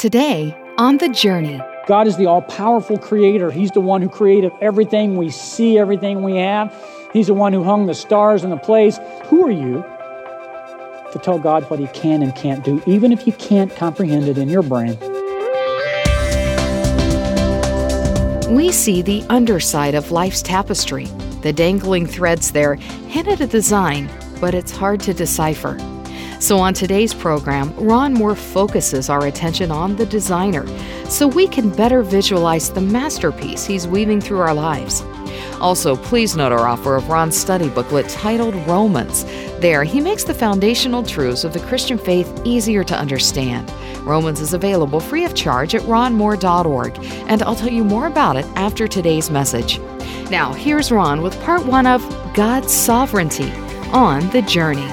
Today, on The Journey. God is the all-powerful creator. He's the one who created everything we see, everything we have. He's the one who hung the stars into place. Who are you to tell God what He can and can't do, even if you can't comprehend it in your brain? We see the underside of life's tapestry. The dangling threads there hint at a design, but it's hard to decipher. So on today's program, Ron Moore focuses our attention on the designer so we can better visualize the masterpiece he's weaving through our lives. Also, please note our offer of Ron's study booklet titled Romans. There, he makes the foundational truths of the Christian faith easier to understand. Romans is available free of charge at ronmoore.org, and I'll tell you more about it after today's message. Now, here's Ron with part one of God's Sovereignty on The Journey.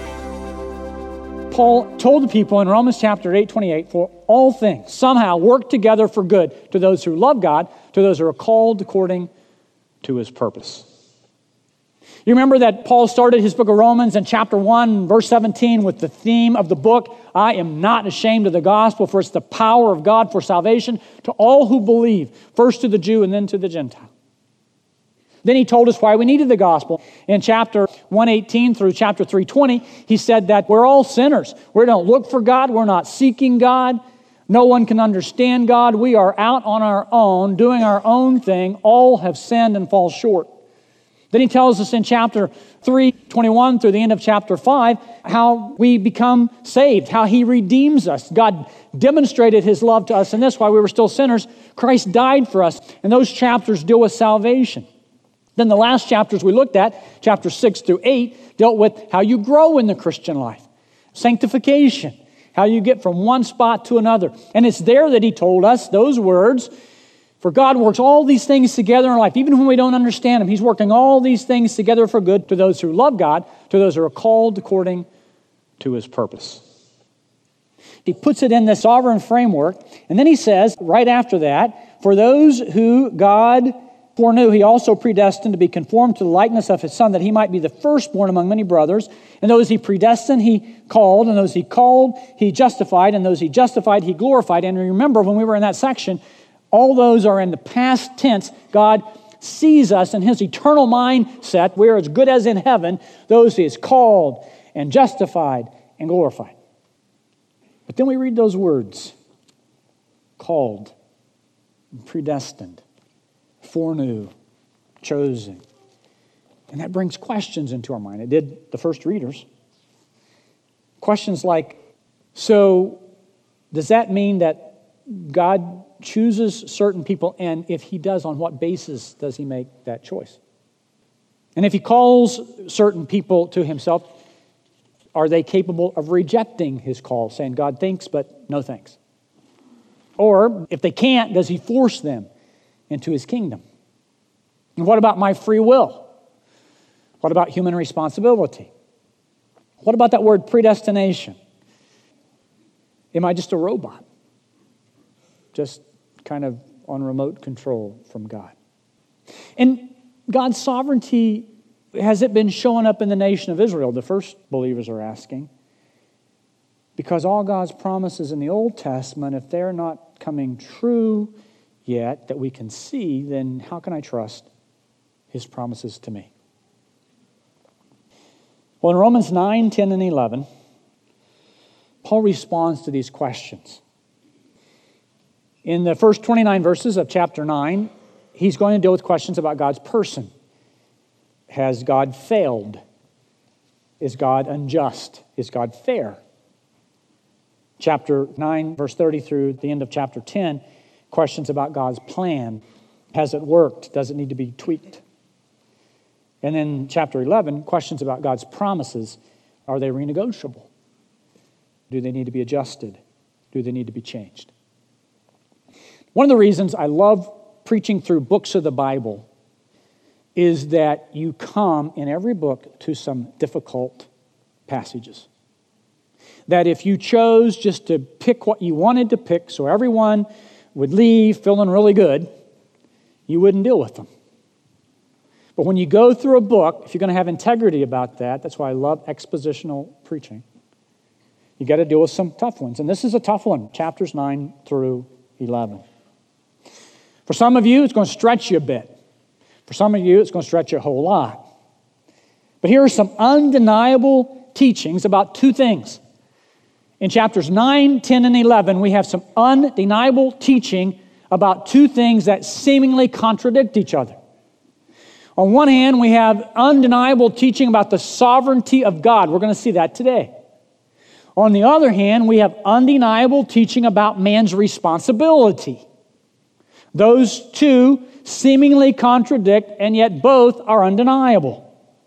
Paul told the people in Romans chapter 8:28, for all things somehow work together for good to those who love God, to those who are called according to His purpose. You remember that Paul started his book of Romans in chapter 1, verse 17 with the theme of the book, I am not ashamed of the gospel, for it's the power of God for salvation to all who believe, first to the Jew and then to the Gentile. Then he told us why we needed the gospel. In chapter 118 through chapter 320, he said that we're all sinners. We don't look for God. We're not seeking God. No one can understand God. We are out on our own, doing our own thing. All have sinned and fall short. Then he tells us in chapter 3:21 through the end of chapter 5 how we become saved, how He redeems us. God demonstrated His love to us, and this, while we were still sinners, Christ died for us. And those chapters deal with salvation. Then the last chapters we looked at, chapters 6 through 8, dealt with how you grow in the Christian life. Sanctification, how you get from one spot to another. And it's there that he told us those words, for God works all these things together in life. Even when we don't understand Him, He's working all these things together for good to those who love God, to those who are called according to His purpose. He puts it in this sovereign framework, and then he says, right after that, for those who God foreknew, He also predestined to be conformed to the likeness of His Son, that He might be the firstborn among many brothers. And those He predestined, He called. And those He called, He justified. And those He justified, He glorified. And remember, when we were in that section, all those are in the past tense. God sees us in His eternal mindset. We're as good as in heaven. Those He has called and justified and glorified. But then we read those words, called, predestined, foreknew, chosen. And that brings questions into our mind. It did the first readers. Questions like, so does that mean that God chooses certain people? And if He does, on what basis does He make that choice? And if He calls certain people to Himself, are they capable of rejecting His call, saying, God thanks, but no thanks? Or if they can't, does He force them into His kingdom? And what about my free will? What about human responsibility? What about that word predestination? Am I just a robot? Just kind of on remote control from God? And God's sovereignty, has it been showing up in the nation of Israel? The first believers are asking. Because all God's promises in the Old Testament, if they're not coming true yet that we can see, then how can I trust His promises to me? Well, in Romans 9, 10, and 11, Paul responds to these questions. In the first 29 verses of chapter 9, he's going to deal with questions about God's person. Has God failed? Is God unjust? Is God fair? Chapter 9, verse 30 through the end of chapter 10, questions about God's plan. Has it worked? Does it need to be tweaked? And then chapter 11, questions about God's promises. Are they renegotiable? Do they need to be adjusted? Do they need to be changed? One of the reasons I love preaching through books of the Bible is that you come in every book to some difficult passages. That if you chose just to pick what you wanted to pick so everyone would leave feeling really good, you wouldn't deal with them. But when you go through a book, if you're going to have integrity about that, that's why I love expositional preaching, you got to deal with some tough ones. And this is a tough one, chapters 9 through 11. For some of you, it's going to stretch you a bit. For some of you, it's going to stretch you a whole lot. But here are some undeniable teachings about two things. In chapters 9, 10, and 11, we have some undeniable teaching about two things that seemingly contradict each other. On one hand, we have undeniable teaching about the sovereignty of God. We're going to see that today. On the other hand, we have undeniable teaching about man's responsibility. Those two seemingly contradict, and yet both are undeniable.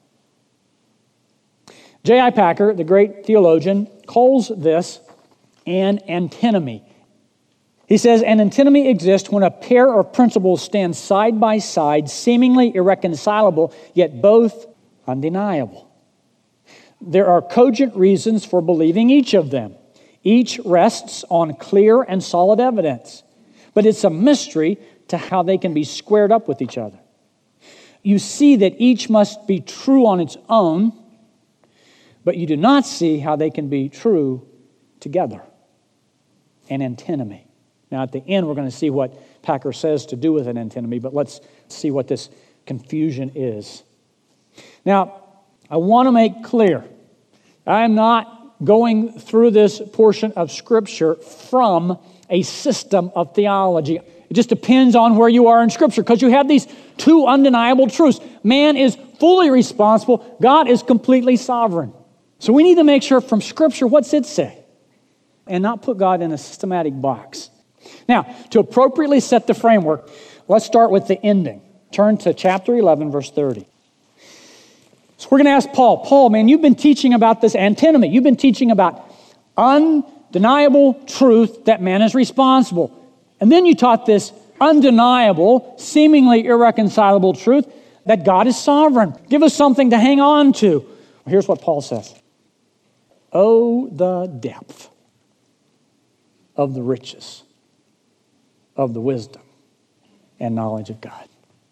J.I. Packer, the great theologian, calls this an antinomy. He says, an antinomy exists when a pair of principles stand side by side, seemingly irreconcilable, yet both undeniable. There are cogent reasons for believing each of them. Each rests on clear and solid evidence, but it's a mystery to how they can be squared up with each other. You see that each must be true on its own, but you do not see how they can be true together. An antinomy. Now, at the end, we're going to see what Packer says to do with an antinomy, but let's see what this confusion is. Now, I want to make clear, I am not going through this portion of Scripture from a system of theology. It just depends on where you are in Scripture, because you have these two undeniable truths. Man is fully responsible. God is completely sovereign. So we need to make sure from Scripture, what's it say? And not put God in a systematic box. Now, to appropriately set the framework, let's start with the ending. Turn to chapter 11, verse 30. So we're going to ask Paul, man, you've been teaching about this antinomy. You've been teaching about undeniable truth that man is responsible. And then you taught this undeniable, seemingly irreconcilable truth that God is sovereign. Give us something to hang on to. Well, here's what Paul says. Oh, the depth of the riches of the wisdom and knowledge of God.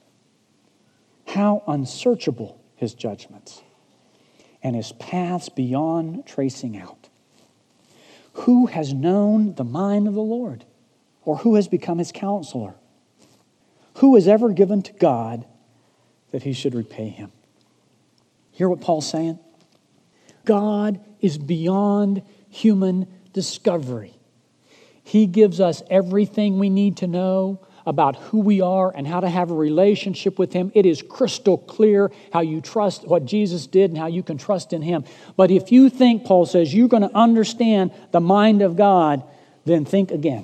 How unsearchable his judgments and his paths beyond tracing out. Who has known the mind of the Lord? Or who has become his counselor? Who has ever given to God that he should repay him? Hear what Paul's saying? God is beyond human discovery. He gives us everything we need to know about who we are and how to have a relationship with him. It is crystal clear how you trust what Jesus did and how you can trust in him. But if you think, Paul says, you're going to understand the mind of God, then think again.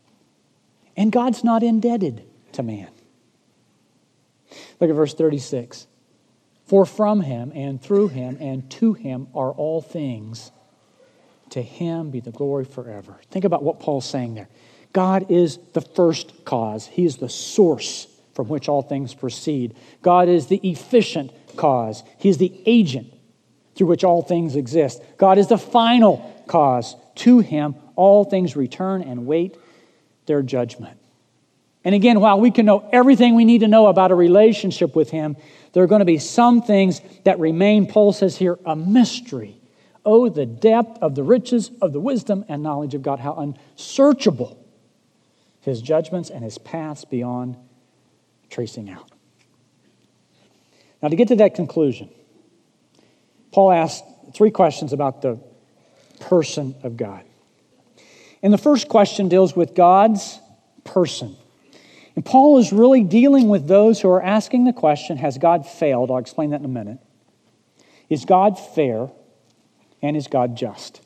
And God's not indebted to man. Look at verse 36. For from him and through him and to him are all things. To him be the glory forever. Think about what Paul's saying there. God is the first cause. He is the source from which all things proceed. God is the efficient cause. He is the agent through which all things exist. God is the final cause. To him all things return and wait their judgment. And again, while we can know everything we need to know about a relationship with him, there are going to be some things that remain, Paul says here, a mystery. Oh, the depth of the riches of the wisdom and knowledge of God. How unsearchable his judgments and his paths beyond tracing out. Now, to get to that conclusion, Paul asked three questions about the person of God. And the first question deals with God's person. And Paul is really dealing with those who are asking the question, has God failed? I'll explain that in a minute. Is God fair? And is God just?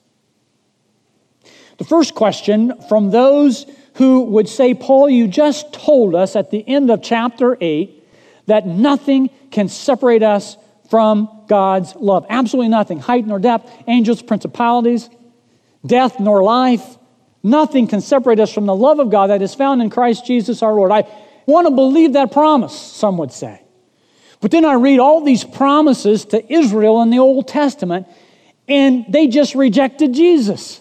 The first question from those who would say, Paul, you just told us at the end of chapter 8 that nothing can separate us from God's love. Absolutely nothing. Height nor depth, angels, principalities, death nor life. Nothing can separate us from the love of God that is found in Christ Jesus our Lord. I want to believe that promise, some would say. But then I read all these promises to Israel in the Old Testament, and they just rejected Jesus.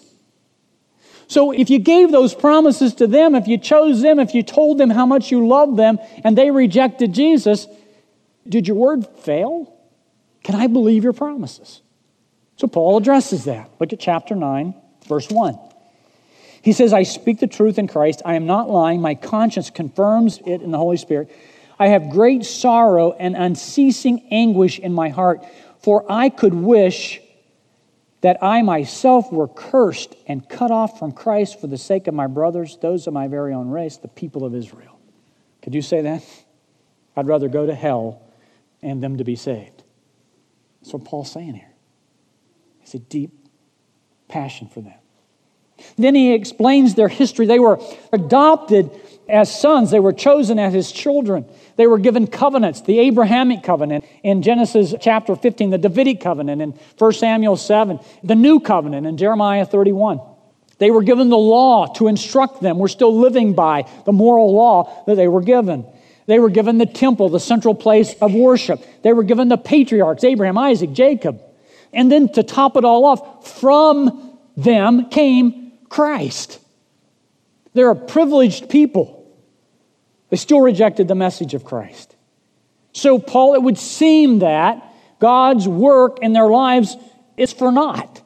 So if you gave those promises to them, if you chose them, if you told them how much you loved them, and they rejected Jesus, did your word fail? Can I believe your promises? So Paul addresses that. Look at chapter 9, verse 1. He says, I speak the truth in Christ. I am not lying. My conscience confirms it in the Holy Spirit. I have great sorrow and unceasing anguish in my heart, for I could wish that I myself were cursed and cut off from Christ for the sake of my brothers, those of my very own race, the people of Israel. Could you say that? I'd rather go to hell and them to be saved. That's what Paul's saying here. It's a deep passion for them. Then he explains their history. They were adopted as sons. They were chosen as his children. They were given covenants, the Abrahamic covenant in Genesis chapter 15, the Davidic covenant in 1 Samuel 7, the new covenant in Jeremiah 31. They were given the law to instruct them. We're still living by the moral law that they were given. They were given the temple, the central place of worship. They were given the patriarchs, Abraham, Isaac, Jacob. And then to top it all off, from them came Christ. They're a privileged people. They still rejected the message of Christ. So Paul, it would seem that God's work in their lives is for naught.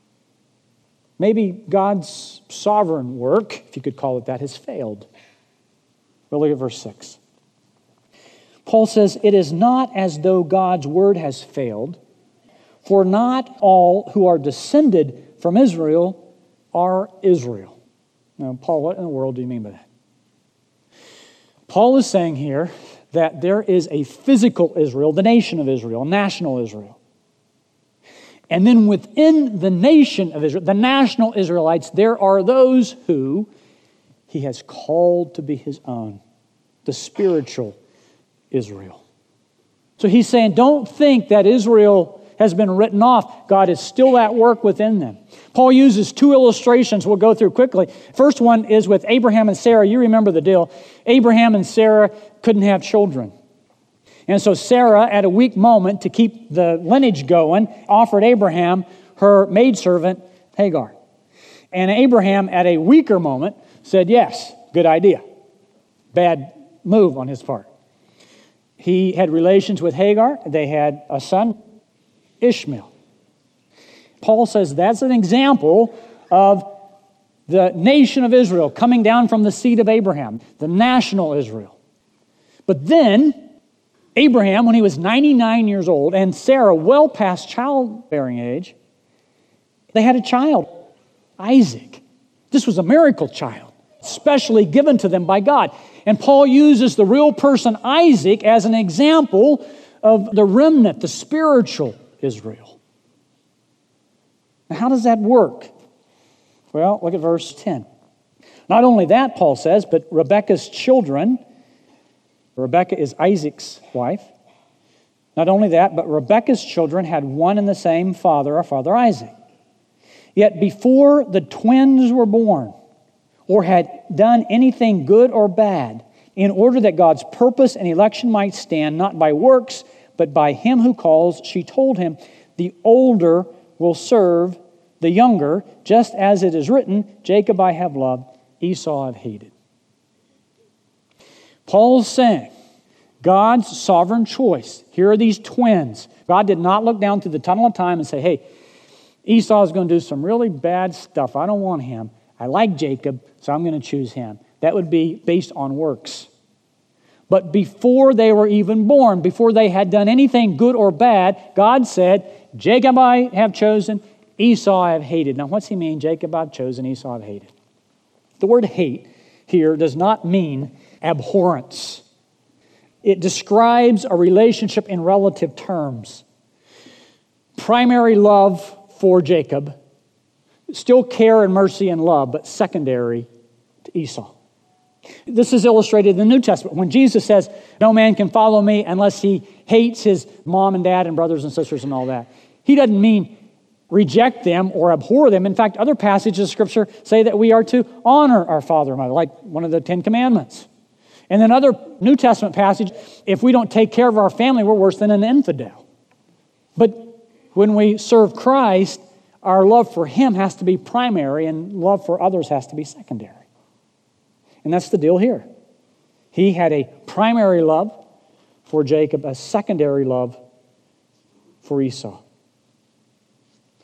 Maybe God's sovereign work, if you could call it that, has failed. Well, look at verse 6. Paul says, it is not as though God's word has failed, for not all who are descended from Israel are Israel. Now, Paul, what in the world do you mean by that? Paul is saying here that there is a physical Israel, the nation of Israel, national Israel. And then within the nation of Israel, the national Israelites, there are those who he has called to be his own, the spiritual Israel. So he's saying, don't think that Israel has been written off. God is still at work within them. Paul uses two illustrations we'll go through quickly. First one is with Abraham and Sarah. You remember the deal. Abraham and Sarah couldn't have children. And so Sarah, at a weak moment to keep the lineage going, offered Abraham her maidservant, Hagar. And Abraham, at a weaker moment, said, yes, good idea. Bad move on his part. He had relations with Hagar. They had a son, Ishmael. Paul says that's an example of the nation of Israel coming down from the seed of Abraham, the national Israel. But then Abraham, when he was 99 years old, and Sarah, well past childbearing age, they had a child, Isaac. This was a miracle child, specially given to them by God. And Paul uses the real person Isaac as an example of the remnant, the spiritual Israel. Now, how does that work? Well, look at verse 10. Not only that, Paul says, but Rebekah's children, Rebekah is Isaac's wife. Not only that, but Rebekah's children had one and the same father, our father Isaac. Yet before the twins were born, or had done anything good or bad, in order that God's purpose and election might stand, not by works, but by him who calls, she told him, the older will serve the younger, just as it is written, Jacob I have loved, Esau I've hated. Paul's saying, God's sovereign choice. Here are these twins. God did not look down through the tunnel of time and say, hey, Esau is going to do some really bad stuff. I don't want him. I like Jacob, so I'm going to choose him. That would be based on works. But before they were even born, before they had done anything good or bad, God said, Jacob I have chosen, Esau I have hated. Now what's he mean, Jacob I've chosen, Esau I've hated? The word hate here does not mean abhorrence. It describes a relationship in relative terms. Primary love for Jacob, still care and mercy and love, but secondary to Esau. This is illustrated in the New Testament. When Jesus says, no man can follow me unless he hates his mom and dad and brothers and sisters and all that. He doesn't mean reject them or abhor them. In fact, other passages of Scripture say that we are to honor our father and mother, like one of the 10 Commandments. And then other New Testament passage, if we don't take care of our family, we're worse than an infidel. But when we serve Christ, our love for him has to be primary and love for others has to be secondary. And that's the deal here. He had a primary love for Jacob, a secondary love for Esau.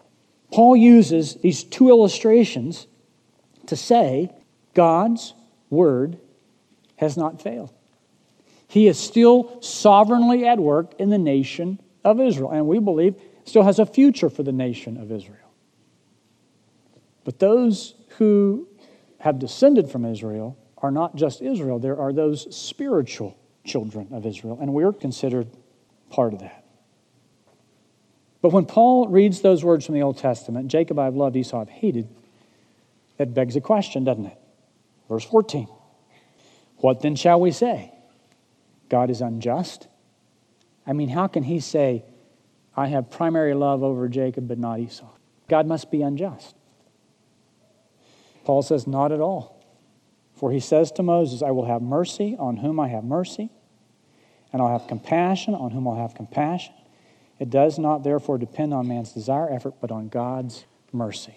Paul uses these two illustrations to say God's word has not failed. He is still sovereignly at work in the nation of Israel, and we believe still has a future for the nation of Israel. But those who have descended from Israel are not just Israel. There are those spiritual children of Israel, and we're considered part of that. But when Paul reads those words from the Old Testament, Jacob I've loved, Esau I've hated, that begs a question, doesn't it? Verse 14. What then shall we say? God is unjust? I mean, how can he say, I have primary love over Jacob but not Esau? God must be unjust. Paul says, not at all. For he says to Moses, I will have mercy on whom I have mercy, and I'll have compassion on whom I'll have compassion. It does not therefore depend on man's desire, effort, but on God's mercy.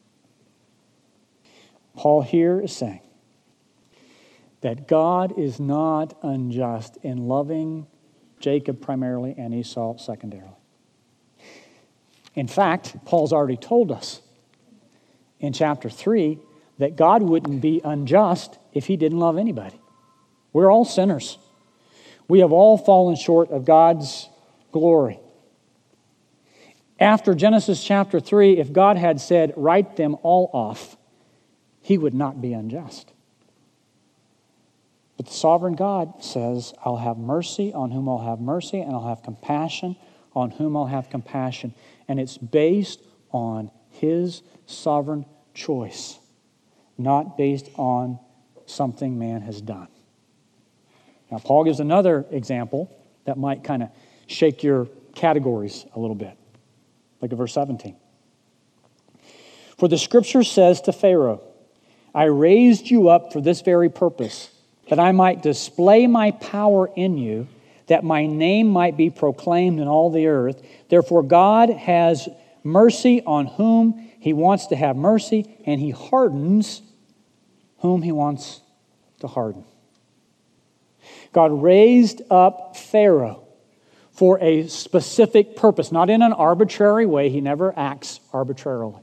Paul here is saying that God is not unjust in loving Jacob primarily and Esau secondarily. In fact, Paul's already told us in chapter 3 that God wouldn't be unjust if he didn't love anybody. We're all sinners. We have all fallen short of God's glory. After Genesis chapter 3, if God had said, write them all off, he would not be unjust. But the sovereign God says, I'll have mercy on whom I'll have mercy, and I'll have compassion on whom I'll have compassion. And it's based on his sovereign choice, not based on something man has done. Now, Paul gives another example that might kind of shake your categories a little bit. Look at verse 17. For the scripture says to Pharaoh, I raised you up for this very purpose, that I might display my power in you, that my name might be proclaimed in all the earth. Therefore God has mercy on whom he wants to have mercy, and he hardens whom he wants to harden. God raised up Pharaoh for a specific purpose, not in an arbitrary way. He never acts arbitrarily.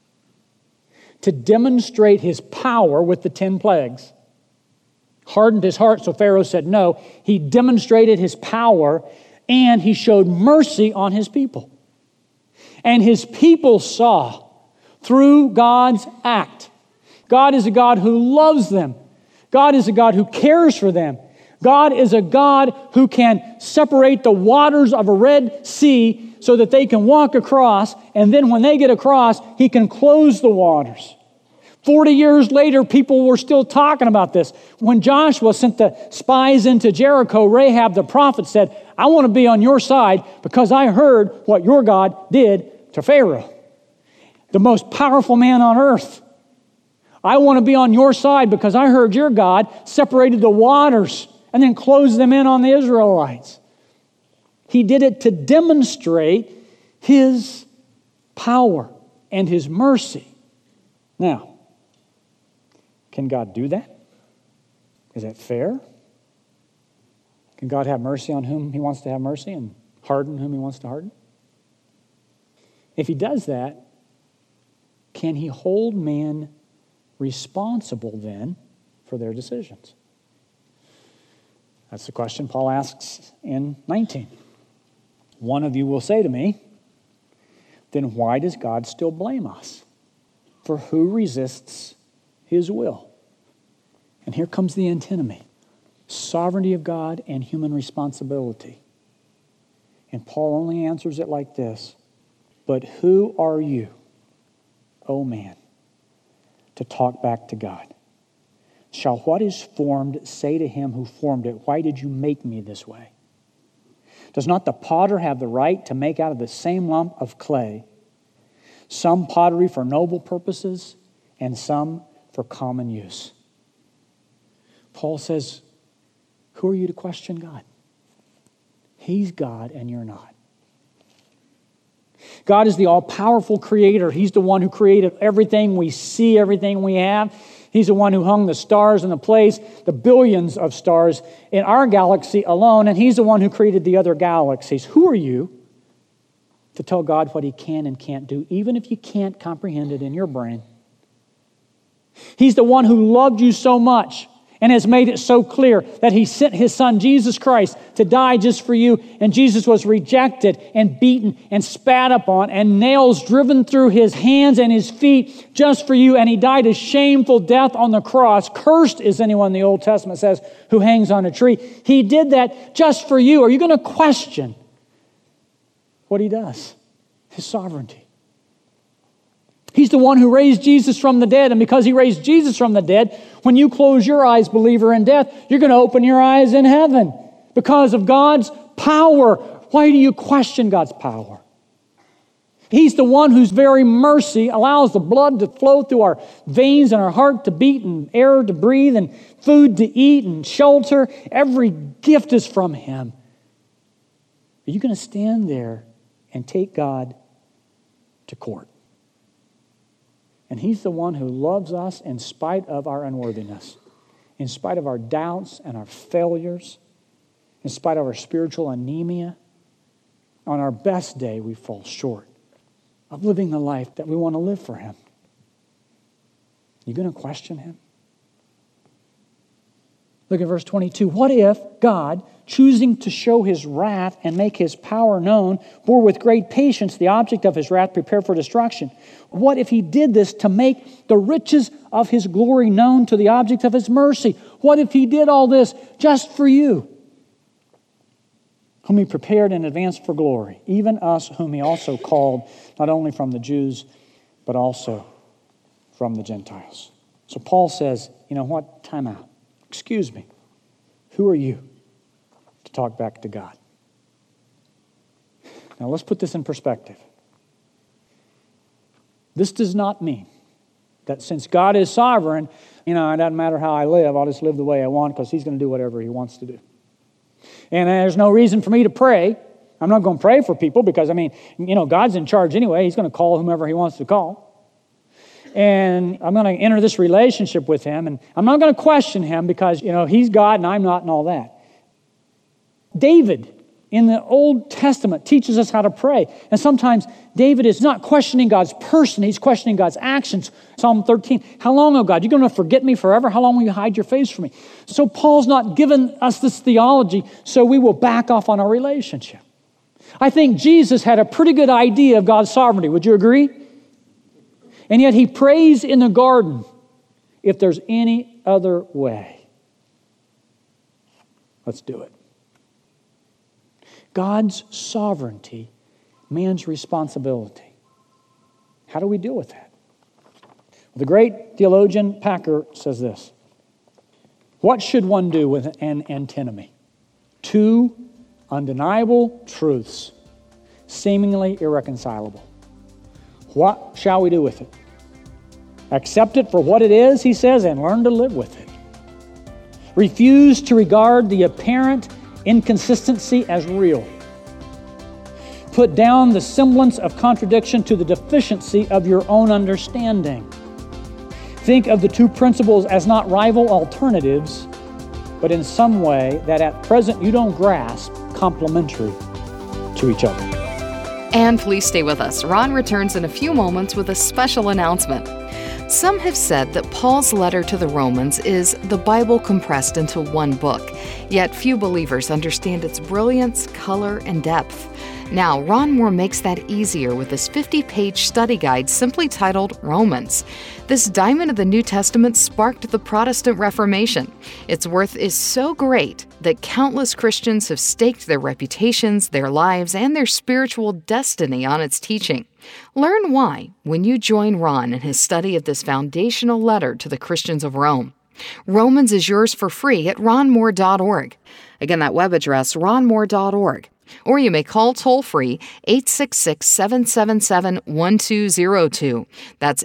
To demonstrate his power with the 10 plagues. Hardened his heart, so Pharaoh said no. He demonstrated his power, and he showed mercy on his people. And his people saw through God's act. God is a God who loves them. God is a God who cares for them. God is a God who can separate the waters of a Red Sea so that they can walk across, and then when they get across, he can close the waters. 40 years later, people were still talking about this. When Joshua sent the spies into Jericho, Rahab the prophet said, I want to be on your side because I heard what your God did to Pharaoh, the most powerful man on earth. I want to be on your side because I heard your God separated the waters and then closed them in on the Israelites. He did it to demonstrate his power and his mercy. Now, can God do that? Is that fair? Can God have mercy on whom he wants to have mercy and harden whom he wants to harden? If he does that, can he hold man responsible then for their decisions? That's the question Paul asks in 19. One of you will say to me, then why does God still blame us? For who resists his will? And here comes the antinomy. Sovereignty of God and human responsibility. And Paul only answers it like this. But who are you, O man, to talk back to God? Shall what is formed say to him who formed it, why did you make me this way? Does not the potter have the right to make out of the same lump of clay some pottery for noble purposes and some for common use? Paul says, who are you to question God? He's God and you're not. God is the all-powerful creator. He's the one who created everything we see, everything we have. He's the one who hung the stars into place, the billions of stars in our galaxy alone, and he's the one who created the other galaxies. Who are you to tell God what He can and can't do, even if you can't comprehend it in your brain. He's the one who loved you so much and has made it so clear that He sent His Son, Jesus Christ, to die just for you. And Jesus was rejected and beaten and spat upon and nails driven through His hands and His feet just for you. And He died a shameful death on the cross. Cursed is anyone, the Old Testament says, who hangs on a tree. He did that just for you. Are you going to question what He does? His sovereignty. He's the one who raised Jesus from the dead. And because He raised Jesus from the dead, when you close your eyes, believer, in death, you're going to open your eyes in heaven because of God's power. Why do you question God's power? He's the one whose very mercy allows the blood to flow through our veins and our heart to beat and air to breathe and food to eat and shelter. Every gift is from Him. Are you going to stand there and take God to court? And He's the one who loves us in spite of our unworthiness, in spite of our doubts and our failures, in spite of our spiritual anemia. On our best day, we fall short of living the life that we want to live for Him. You going to question Him? Look at verse 22. What if God, choosing to show His wrath and make His power known, bore with great patience the object of His wrath prepared for destruction? What if He did this to make the riches of His glory known to the object of His mercy? What if He did all this just for you, whom He prepared in advance for glory, even us whom He also called, not only from the Jews, but also from the Gentiles? So Paul says, you know what? Time out. Excuse me. Who are you to talk back to God? Now let's put this in perspective. This does not mean that since God is sovereign, it doesn't matter how I live, I'll just live the way I want because He's going to do whatever He wants to do. And there's no reason for me to pray. I'm not going to pray for people because, God's in charge anyway. He's going to call whomever He wants to call. And I'm going to enter this relationship with Him, and I'm not going to question Him because, He's God and I'm not and all that. David in the Old Testament teaches us how to pray. And sometimes David is not questioning God's person, he's questioning God's actions. Psalm 13, how long, O God? You're going to forget me forever? How long will you hide your face from me? So Paul's not given us this theology so we will back off on our relationship. I think Jesus had a pretty good idea of God's sovereignty. Would you agree? And yet He prays in the garden, if there's any other way, let's do it. God's sovereignty, man's responsibility. How do we deal with that? Well, the great theologian Packer says this. What should one do with an antinomy? Two undeniable truths, seemingly irreconcilable. What shall we do with it? Accept it for what it is, he says, and learn to live with it. Refuse to regard the apparent inconsistency as real. Put down the semblance of contradiction to the deficiency of your own understanding. Think of the two principles as not rival alternatives, but in some way that at present you don't grasp, complementary to each other. And please stay with us. Ron returns in a few moments with a special announcement. Some have said that Paul's letter to the Romans is the Bible compressed into one book, yet few believers understand its brilliance, color, and depth. Now, Ron Moore makes that easier with this 50-page study guide simply titled Romans. This diamond of the New Testament sparked the Protestant Reformation. Its worth is so great that countless Christians have staked their reputations, their lives, and their spiritual destiny on its teaching. Learn why when you join Ron in his study of this foundational letter to the Christians of Rome. Romans is yours for free at ronmoore.org. Again, that web address, ronmoore.org. Or you may call toll-free 866-777-1202. That's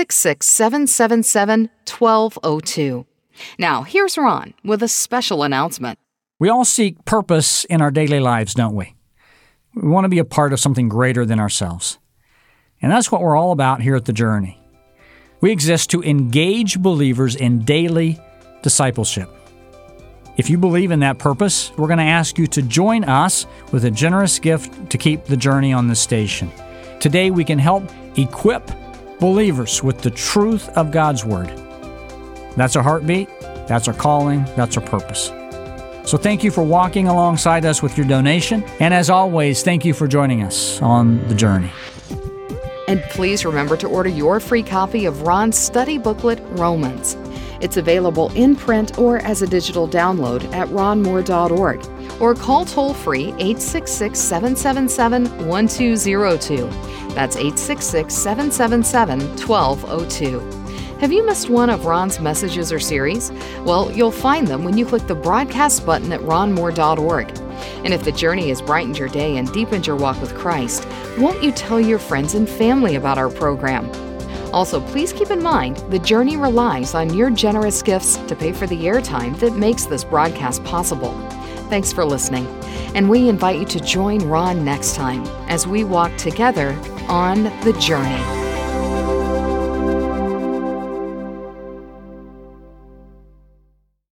866-777-1202. Now, here's Ron with a special announcement. We all seek purpose in our daily lives, don't we? We want to be a part of something greater than ourselves. And that's what we're all about here at The Journey. We exist to engage believers in daily discipleship. If you believe in that purpose, we're going to ask you to join us with a generous gift to keep the journey on this station. Today, we can help equip believers with the truth of God's Word. That's our heartbeat, that's our calling, that's our purpose. So thank you for walking alongside us with your donation. And as always, thank you for joining us on the journey. And please remember to order your free copy of Ron's study booklet, Romans. It's available in print or as a digital download at ronmoore.org, or call toll-free 866-777-1202. That's 866-777-1202. Have you missed one of Ron's messages or series? Well, you'll find them when you click the broadcast button at ronmoore.org. And if the journey has brightened your day and deepened your walk with Christ, won't you tell your friends and family about our program? Also, please keep in mind, the journey relies on your generous gifts to pay for the airtime that makes this broadcast possible. Thanks for listening, and we invite you to join Ron next time as we walk together on the journey.